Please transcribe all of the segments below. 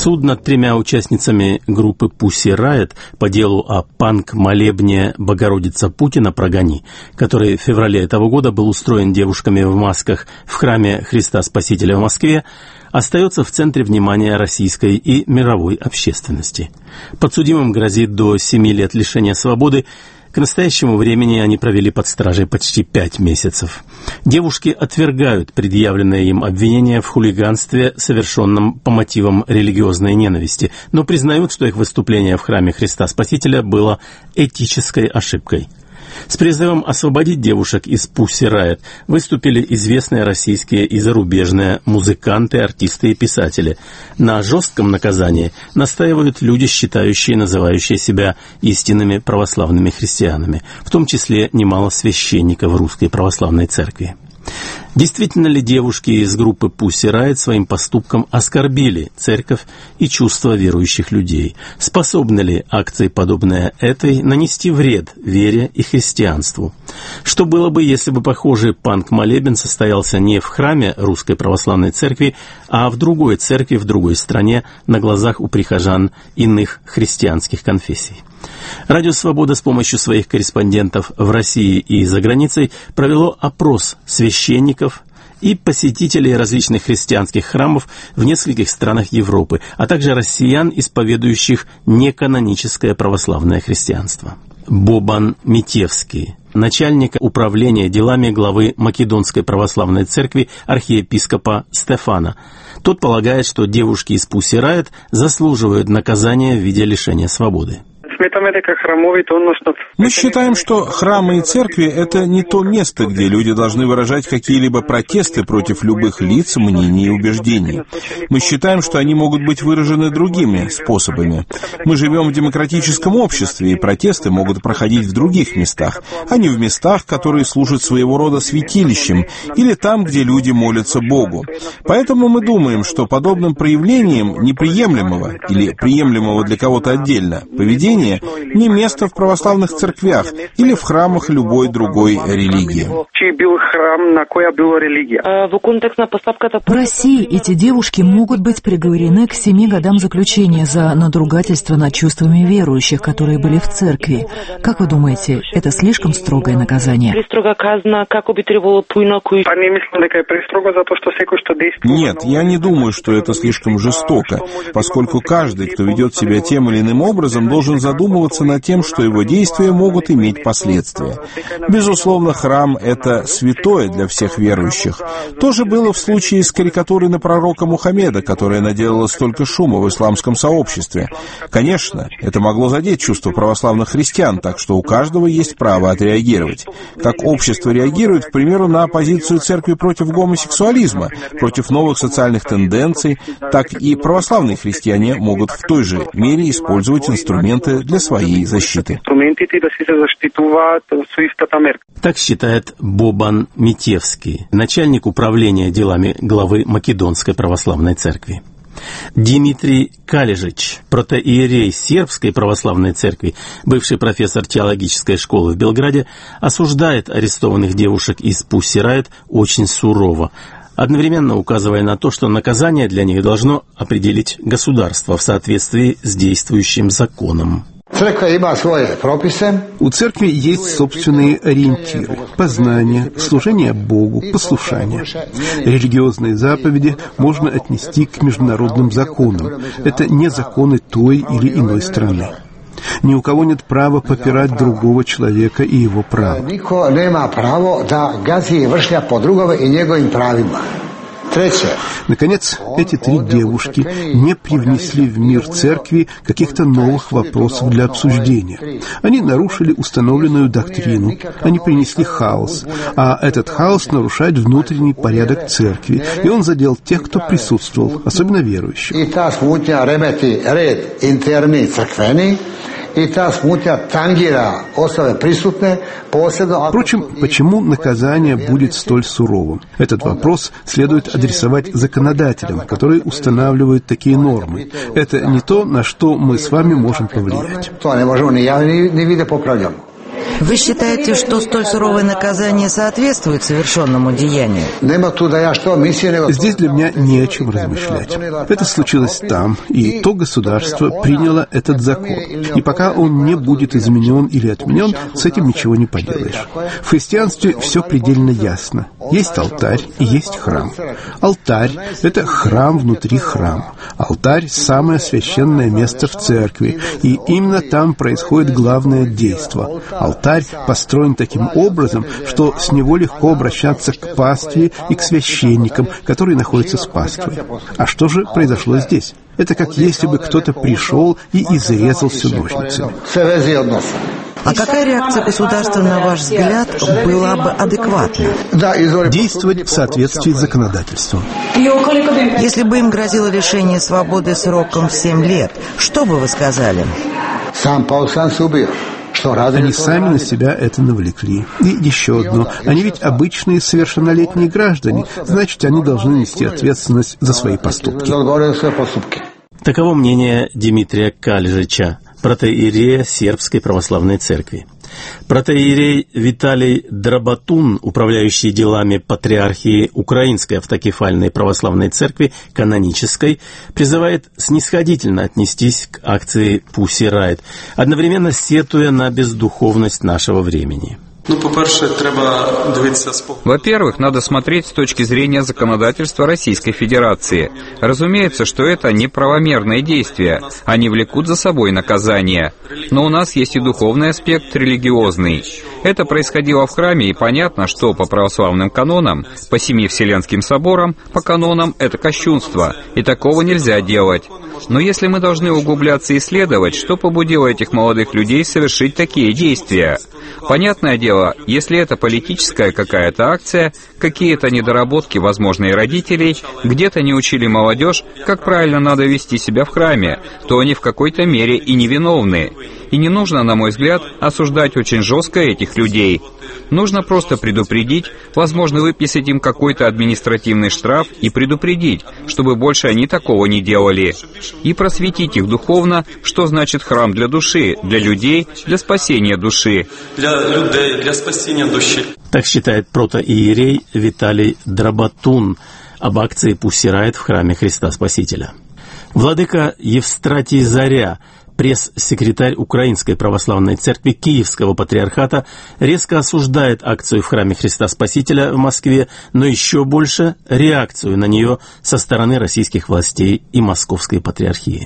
Суд над 3 участницами группы Pussy Riot по делу о панк-молебне «Богородица Путина, прогони», который в феврале этого года был устроен девушками в масках в храме Христа Спасителя в Москве, остается в центре внимания российской и мировой общественности. Подсудимым грозит до 7 лет лишения свободы. К настоящему времени они провели под стражей почти 5 месяцев. Девушки отвергают предъявленное им обвинение в хулиганстве, совершенном по мотивам религиозной ненависти, но признают, что их выступление в храме Христа Спасителя было этической ошибкой. С призывом освободить девушек из Pussy Riot выступили известные российские и зарубежные музыканты, артисты и писатели. На жестком наказании настаивают люди, называющие себя истинными православными христианами, в том числе немало священников Русской Православной Церкви. Действительно ли девушки из группы Pussy Riot своим поступком оскорбили церковь и чувства верующих людей? Способны ли акции, подобные этой, нанести вред вере и христианству? Что было бы, если бы похожий панк-молебен состоялся не в храме Русской Православной Церкви, а в другой церкви в другой стране на глазах у прихожан иных христианских конфессий? Радио «Свобода» с помощью своих корреспондентов в России и за границей провело опрос священников и посетителей различных христианских храмов в нескольких странах Европы, а также россиян, исповедующих неканоническое православное христианство. Бобан Митевский, начальник управления делами главы Македонской Православной Церкви архиепископа Стефана. Тот полагает, что девушки из Pussy Riot заслуживают наказания в виде лишения свободы. Мы считаем, что храмы и церкви — это не то место, где люди должны выражать какие-либо протесты против любых лиц, мнений и убеждений. Мы считаем, что они могут быть выражены другими способами. Мы живем в демократическом обществе, и протесты могут проходить в других местах, а не в местах, которые служат своего рода святилищем, или там, где люди молятся Богу. Поэтому мы думаем, что подобным проявлением неприемлемого или приемлемого для кого-то отдельно поведения не место в православных церквях или в храмах любой другой религии. В России эти девушки могут быть приговорены к 7 годам заключения за надругательство над чувствами верующих, которые были в церкви. Как вы думаете, это слишком строгое наказание? Нет, я не думаю, что это слишком жестоко, поскольку каждый, кто ведет себя тем или иным образом, должен задумываться над тем, что его действия могут иметь последствия. Безусловно, храм — это святое для всех верующих. То же было в случае с карикатурой на пророка Мухаммеда, которая наделала столько шума в исламском сообществе. Конечно, это могло задеть чувства православных христиан, так что у каждого есть право отреагировать. Как общество реагирует, к примеру, на оппозицию церкви против гомосексуализма, против новых социальных тенденций, так и православные христиане могут в той же мере использовать инструменты для своей защиты. Так считает Бобан Митевский, начальник управления делами главы Македонской Православной Церкви. Димитрий Калежич, протоиерей Сербской Православной Церкви, бывший профессор теологической школы в Белграде, осуждает арестованных девушек из Pussy Riot очень сурово, одновременно указывая на то, что наказание для них должно определить государство в соответствии с действующим законом. У церкви есть собственные ориентиры – познание, служение Богу, послушание. Религиозные заповеди можно отнести к международным законам. Это не законы той или иной страны. Ни у кого нет права попирать другого человека и его права. Наконец, эти 3 девушки не привнесли в мир церкви каких-то новых вопросов для обсуждения. Они нарушили установленную доктрину, они принесли хаос, а этот хаос нарушает внутренний порядок церкви, и он задел тех, кто присутствовал, особенно верующих. Впрочем, почему наказание будет столь суровым? Этот вопрос следует адресовать законодателям, которые устанавливают такие нормы. Это не то, на что мы с вами можем повлиять. Вы считаете, что столь суровое наказание соответствует совершенному деянию? Здесь для меня не о чем размышлять. Это случилось там, и то государство приняло этот закон. И пока он не будет изменен или отменен, с этим ничего не поделаешь. В христианстве все предельно ясно. Есть алтарь и есть храм. Алтарь – это храм внутри храма. Алтарь – самое священное место в церкви, и именно там происходит главное действо. Алтарь построен таким образом, что с него легко обращаться к пастве и к священникам, которые находятся с паствой. А что же произошло здесь? Это как если бы кто-то пришел и изрезал все ножницами. А какая реакция государства, на ваш взгляд, была бы адекватна? Действовать в соответствии с законодательством. Если бы им грозило лишение свободы сроком в 7 лет, что бы вы сказали? Они сами на себя это навлекли. И еще одно. Они ведь обычные совершеннолетние граждане. Значит, они должны нести ответственность за свои поступки. Таково мнение Димитрия Калежича, протоиерея Сербской православной церкви. Протоиерей Виталий Драбатун, управляющий делами патриархии Украинской автокефальной православной церкви канонической, призывает снисходительно отнестись к акции Pussy Riot, одновременно сетуя на бездуховность нашего времени. Во-первых, надо смотреть с точки зрения законодательства Российской Федерации. Разумеется, что это неправомерные действия, они влекут за собой наказание. Но у нас есть и духовный аспект религиозный. Это происходило в храме, и понятно, что по православным канонам, по 7 Вселенским соборам, по канонам это кощунство, и такого нельзя делать. Но если мы должны углубляться и исследовать, что побудило этих молодых людей совершить такие действия? Понятное дело, если это политическая какая-то акция, какие-то недоработки, возможно, и родителей, где-то не учили молодежь, как правильно надо вести себя в храме, то они в какой-то мере и невиновны. И не нужно, на мой взгляд, осуждать очень жестко этих людей. Нужно просто предупредить, возможно, выписать им какой-то административный штраф и предупредить, чтобы больше они такого не делали. И просветить их духовно, что значит храм для души, для людей, для спасения души. Для спасения души. Так считает протоиерей Виталий Драбатун об акции Pussy Riot в храме Христа Спасителя. Владыка Евстратий Заря, пресс-секретарь Украинской православной церкви Киевского патриархата, резко осуждает акцию в храме Христа Спасителя в Москве, но еще больше реакцию на нее со стороны российских властей и Московской патриархии.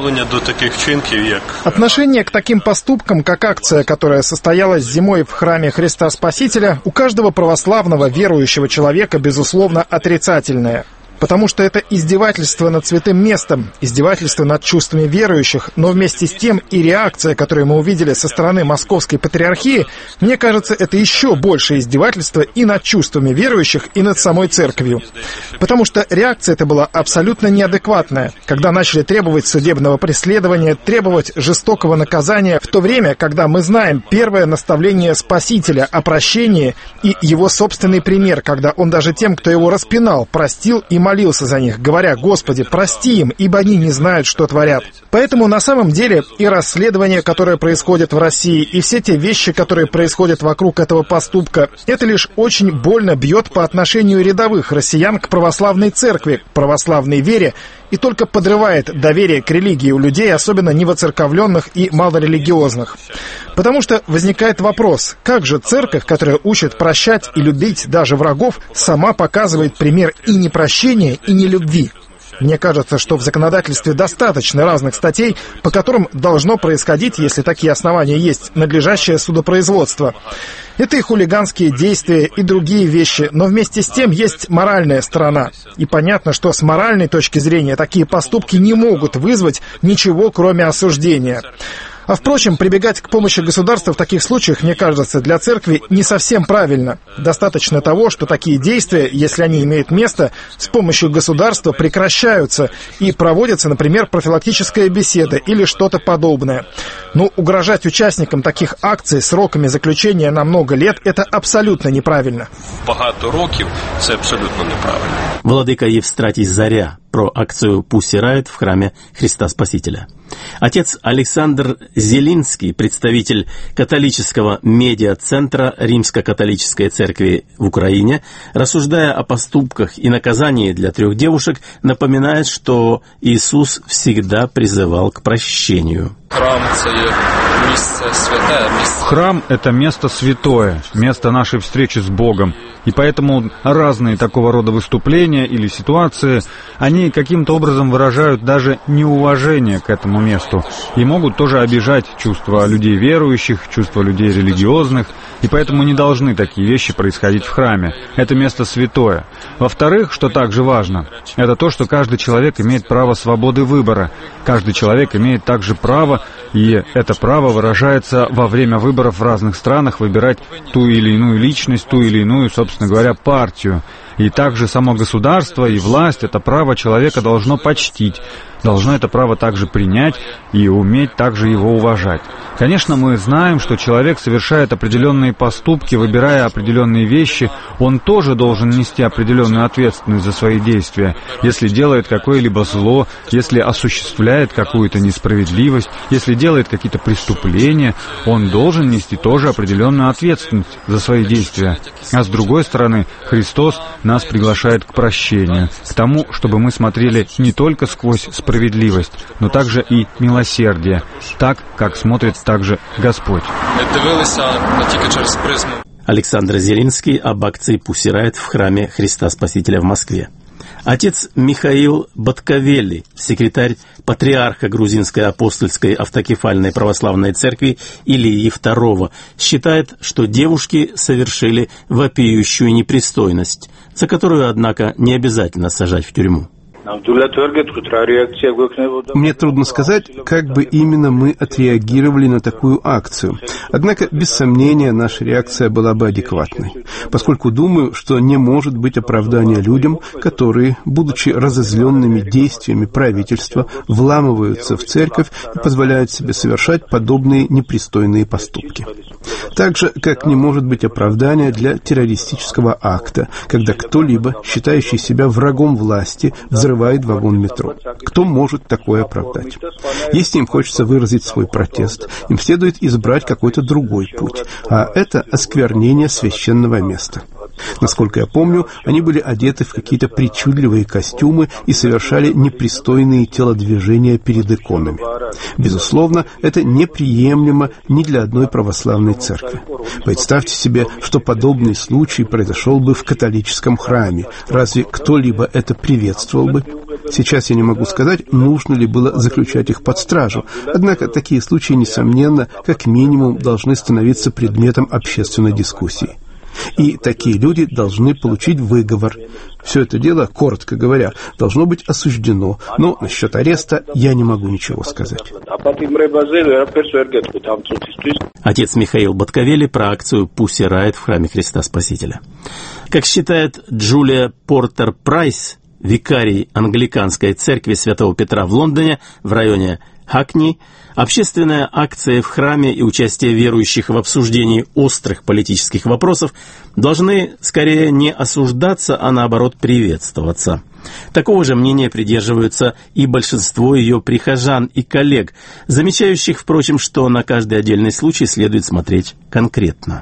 Отношение к таким поступкам, как акция, которая состоялась зимой в храме Христа Спасителя, у каждого православного верующего человека, безусловно, отрицательное. Потому что это издевательство над святым местом, издевательство над чувствами верующих, но вместе с тем и реакция, которую мы увидели со стороны Московской патриархии, мне кажется, это еще большее издевательство и над чувствами верующих, и над самой церковью. Потому что реакция эта была абсолютно неадекватная, когда начали требовать судебного преследования, требовать жестокого наказания, в то время, когда мы знаем первое наставление Спасителя о прощении и его собственный пример, когда он даже тем, кто его распинал, простил и молился за них, говоря: «Господи, прости им, ибо они не знают, что творят». Поэтому на самом деле и расследование, которое происходит в России, и все те вещи, которые происходят вокруг этого поступка, это лишь очень больно бьет по отношению рядовых россиян к православной церкви, к православной вере, и только подрывает доверие к религии у людей, особенно невоцерковленных и малорелигиозных. Потому что возникает вопрос, как же церковь, которая учит прощать и любить даже врагов, сама показывает пример и непрощения, и нелюбви? Мне кажется, что в законодательстве достаточно разных статей, по которым должно происходить, если такие основания есть, надлежащее судопроизводство. Это и хулиганские действия, и другие вещи, но вместе с тем есть моральная сторона. И понятно, что с моральной точки зрения такие поступки не могут вызвать ничего, кроме осуждения. А впрочем, прибегать к помощи государства в таких случаях, мне кажется, для церкви не совсем правильно. Достаточно того, что такие действия, если они имеют место, с помощью государства прекращаются и проводится, например, профилактическая беседа или что-то подобное. Но угрожать участникам таких акций сроками заключения на много лет – это абсолютно неправильно. Багато років – це абсолютно неправильно. Владыка Евстратий Заря про акцию Pussy Riot в храме Христа Спасителя. Отец Александр Зелинский, представитель католического медиа-центра Римско-католической церкви в Украине, рассуждая о поступках и наказании для 3 девушек, напоминает, что Иисус всегда призывал к прощению. Храм — это место святое, место нашей встречи с Богом. И поэтому разные такого рода выступления или ситуации, они каким-то образом выражают даже неуважение к этому месту. И могут тоже обижать чувства людей верующих, чувства людей религиозных. И поэтому не должны такие вещи происходить в храме. Это место святое. Во-вторых, что также важно, это то, что каждый человек имеет право свободы выбора. Каждый человек имеет также право, и это право выражается во время выборов в разных странах, выбирать ту или иную личность, ту или иную, собственно говоря, партию. И также само государство и власть это право человека должно почтить, должно это право также принять и уметь также его уважать. Конечно, мы знаем, что человек совершает определенные поступки, выбирая определенные вещи, он тоже должен нести определенную ответственность за свои действия. Если делает какое-либо зло, если осуществляет какую-то несправедливость, если делает какие-то преступления, он должен нести тоже определенную ответственность за свои действия. А с другой стороны, Христос нас приглашает к прощению, к тому, чтобы мы смотрели не только сквозь справедливость, но также и милосердие, так, как смотрит также Господь. Александр Зелинский об акции «Пусси Райт» в храме Христа Спасителя в Москве. Отец Михаил Баткавелли, секретарь патриарха Грузинской апостольской автокефальной православной церкви Илии II, считает, что девушки совершили вопиющую непристойность, за которую, однако, не обязательно сажать в тюрьму. Мне трудно сказать, как бы именно мы отреагировали на такую акцию. Однако, без сомнения, наша реакция была бы адекватной, поскольку думаю, что не может быть оправдания людям, которые, будучи разозленными действиями правительства, вламываются в церковь и позволяют себе совершать подобные непристойные поступки. Так же, как не может быть оправдания для террористического акта, когда кто-либо, считающий себя врагом власти, взрывает вагон метро. Кто может такое оправдать? Если им хочется выразить свой протест, им следует избрать какой-то другой путь, а это осквернение священного места. Насколько я помню, они были одеты в какие-то причудливые костюмы и совершали непристойные телодвижения перед иконами. Безусловно, это неприемлемо ни для одной православной церкви. Представьте себе, что подобный случай произошел бы в католическом храме. Разве кто-либо это приветствовал бы? Сейчас я не могу сказать, нужно ли было заключать их под стражу. Однако такие случаи, несомненно, как минимум должны становиться предметом общественной дискуссии. И такие люди должны получить выговор. Все это дело, коротко говоря, должно быть осуждено. Но насчет ареста я не могу ничего сказать. Отец Михаил Баткавелли про акцию «Пусси Райт» в храме Христа Спасителя. Как считает Джулия Портер-Прайс, викарий англиканской церкви Святого Петра в Лондоне в районе Хакни, общественная акция в храме и участие верующих в обсуждении острых политических вопросов должны скорее не осуждаться, а наоборот приветствоваться. Такого же мнения придерживаются и большинство ее прихожан и коллег, замечающих, впрочем, что на каждый отдельный случай следует смотреть конкретно.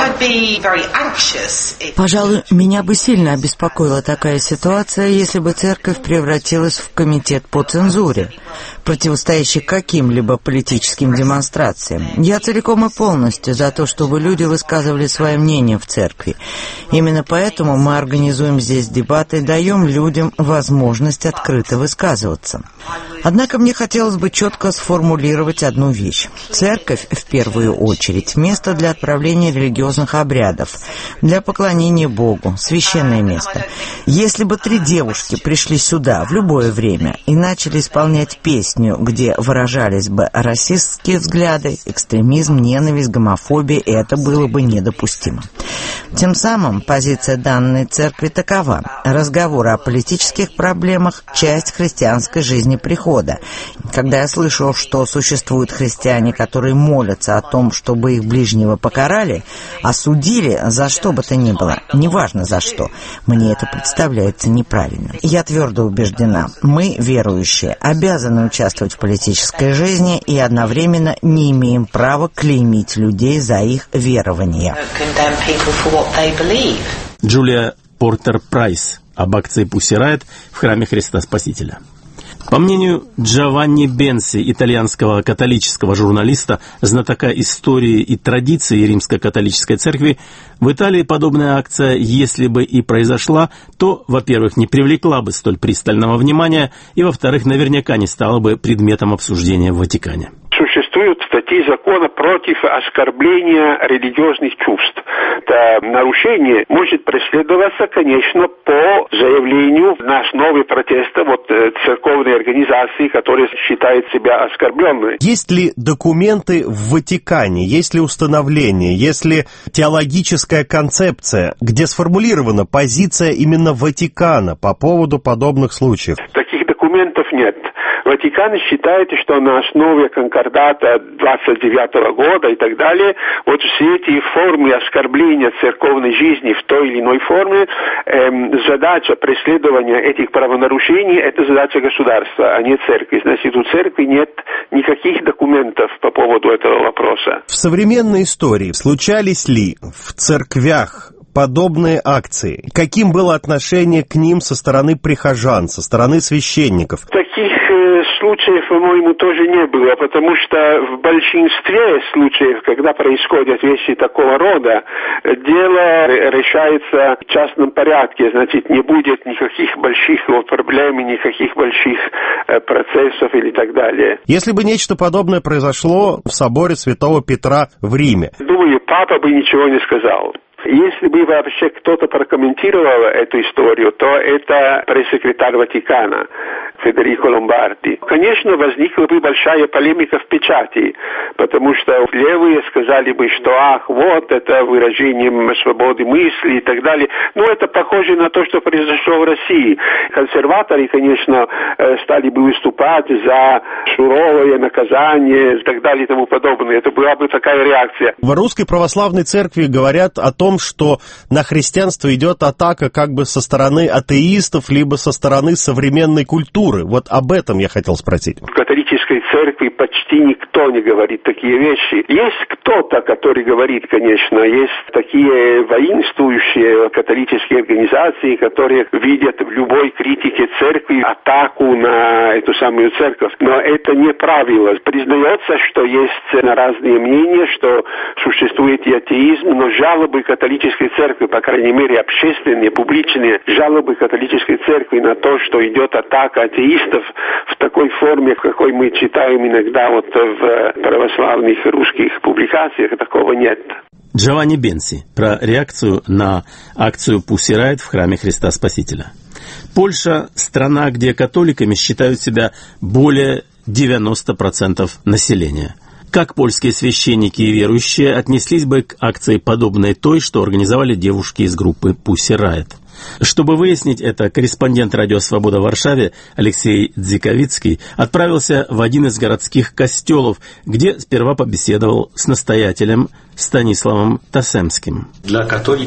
Пожалуй, меня бы сильно обеспокоила такая ситуация, если бы церковь превратилась в комитет по цензуре, противостоящий каким-либо политическим демонстрациям. Я целиком и полностью за то, чтобы люди высказывали свое мнение в церкви. Именно поэтому мы организуем здесь дебаты и даем людям возможность открыто высказываться. Однако мне хотелось бы четко сформулировать одну вещь. Церковь, в первую очередь, место для отправления религиозных обрядов, для поклонения Богу, священное место. Если бы 3 девушки пришли сюда в любое время и начали исполнять песню, где выражались бы расистские взгляды, экстремизм, ненависть, гомофобия, это было бы недопустимо. Тем самым позиция данной церкви такова. Разговоры о политических политических проблемах часть христианской жизни прихода. Когда я слышу, что существуют христиане, которые молятся о том, чтобы их ближнего покарали, осудили за что бы то ни было, неважно за что, мне это представляется неправильным. Я твердо убеждена, мы, верующие, обязаны участвовать в политической жизни и одновременно не имеем права клеймить людей за их верования. Джулия Портер-Прайс об акции Pussy Riot в храме Христа Спасителя. По мнению Джованни Бенси, итальянского католического журналиста, знатока истории и традиций Римско-католической церкви, в Италии подобная акция, если бы и произошла, то, во-первых, не привлекла бы столь пристального внимания, и, во-вторых, наверняка не стала бы предметом обсуждения в Ватикане. Существуют статьи закона против оскорбления религиозных чувств. Это нарушение может преследоваться, конечно, по заявлению на основе протеста церковной организации, которая считает себя оскорбленной. Есть ли документы в Ватикане, есть ли установление, есть ли теологическая концепция, где сформулирована позиция именно Ватикана по поводу подобных случаев? Таких документов нет. Ватикан считает, что на основе конкордата 29 года и так далее, все эти формы оскорбления церковной жизни в той или иной форме, задача преследования этих правонарушений – это задача государства, а не церкви. Значит, у церкви нет никаких документов по поводу этого вопроса. В современной истории случались ли в церквях подобные акции? Каким было отношение к ним со стороны прихожан, со стороны священников? Таких случаев, по-моему, тоже не было, потому что в большинстве случаев, когда происходят вещи такого рода, дело решается в частном порядке, значит, не будет никаких больших проблем, никаких больших процессов или так далее. Если бы нечто подобное произошло в соборе Святого Петра в Риме? Думаю, папа бы ничего не сказал. Если бы вообще кто-то прокомментировал эту историю, то это пресс-секретарь Ватикана Федерико Ломбарди. Конечно, возникла бы большая полемика в печати, потому что левые сказали бы, что это выражение свободы мысли и так далее. Это похоже на то, что произошло в России. Консерваторы, конечно, стали бы выступать за суровое наказание и так далее и тому подобное. Это была бы такая реакция. В Русской Православной Церкви говорят о том, что на христианство идет атака как бы со стороны атеистов, либо со стороны современной культуры. Об этом я хотел спросить. В католической церкви почти никто не говорит такие вещи. Есть кто-то, который говорит, конечно, есть такие воинствующие католические организации, которые видят в любой критике церкви атаку на эту самую церковь. Но это не правило. Признается, что есть разные мнения, что существует и атеизм, но жалобы католической церкви, по крайней мере общественные, публичные жалобы католической церкви на то, что идет атака атеистов в такой форме, в какой мы читаем иногда в православных русских публикациях, такого нет. Джованни Бенси про реакцию на акцию Pussy Riot в храме Христа Спасителя. Польша – страна, где католиками считают себя более 90% населения. Как польские священники и верующие отнеслись бы к акции, подобной той, что организовали девушки из группы Pussy Riot? Чтобы выяснить это, корреспондент «Радио Свобода» в Варшаве Алексей Дзиковицкий отправился в один из городских костелов, где сперва побеседовал с настоятелем Станиславом Тасемским. Для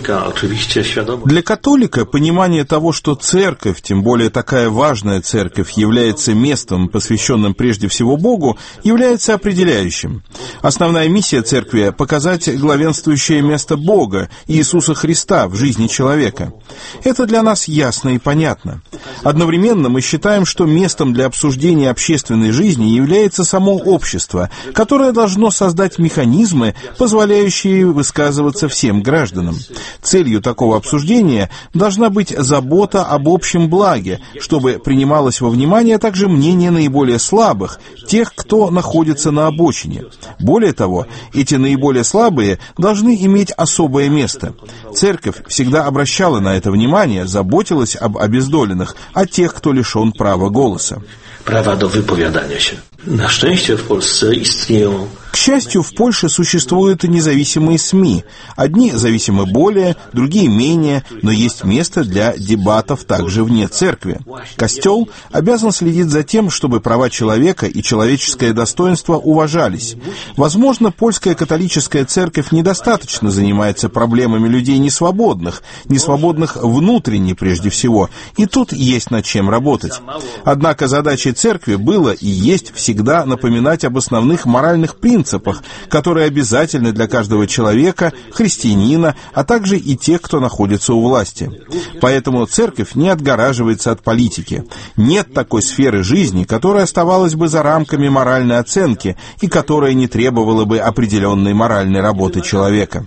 католика понимание того, что церковь, тем более такая важная церковь, является местом, посвященным прежде всего Богу, является определяющим. Основная миссия церкви – показать главенствующее место Бога, Иисуса Христа, в жизни человека. Это для нас ясно и понятно. Одновременно мы считаем, что местом для обсуждения общественной жизни является само общество, которое должно создать механизмы, позволяющие высказываться всем гражданам. Целью такого обсуждения должна быть забота об общем благе, чтобы принималось во внимание также мнение наиболее слабых, тех, кто находится на обочине. Более того, эти наиболее слабые должны иметь особое место. Церковь всегда обращала на это внимание, заботилась об обездоленных, о тех, кто лишен права голоса. Na szczęście w Polsce istnieją. К счастью, в Польше существуют независимые СМИ. Одни зависимы более, другие менее, но есть место для дебатов также вне церкви. Костел обязан следить за тем, чтобы права человека и человеческое достоинство уважались. Возможно, польская католическая церковь недостаточно занимается проблемами людей несвободных внутренне прежде всего, и тут есть над чем работать. Однако задачей церкви было и есть всегда напоминать об основных моральных принципах, которые обязательны для каждого человека, христианина, а также и тех, кто находится у власти. Поэтому церковь не отгораживается от политики. Нет такой сферы жизни, которая оставалась бы за рамками моральной оценки и которая не требовала бы определенной моральной работы человека.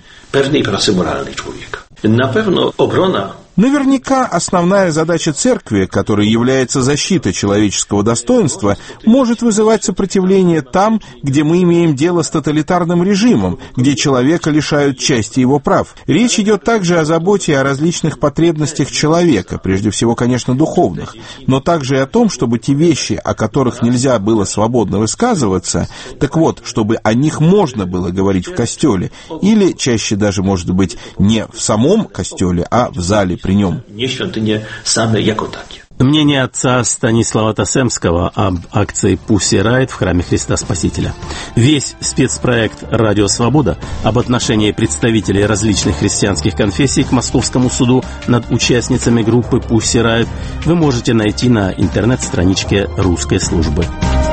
Наверняка основная задача церкви, которая является защитой человеческого достоинства, может вызывать сопротивление там, где мы имеем дело с тоталитарным режимом, где человека лишают части его прав. Речь идет также о заботе о различных потребностях человека, прежде всего, конечно, духовных, но также и о том, чтобы те вещи, о которых нельзя было свободно высказываться, так вот, чтобы о них можно было говорить в костеле, или чаще даже, может быть, не в самом костеле, а в зале при нем. Мнение отца Станислава Тасемского об акции «Пусси Райт» в храме Христа Спасителя. Весь спецпроект «Радио Свобода» об отношении представителей различных христианских конфессий к Московскому суду над участницами группы «Пусси Райт» вы можете найти на интернет-страничке русской службы.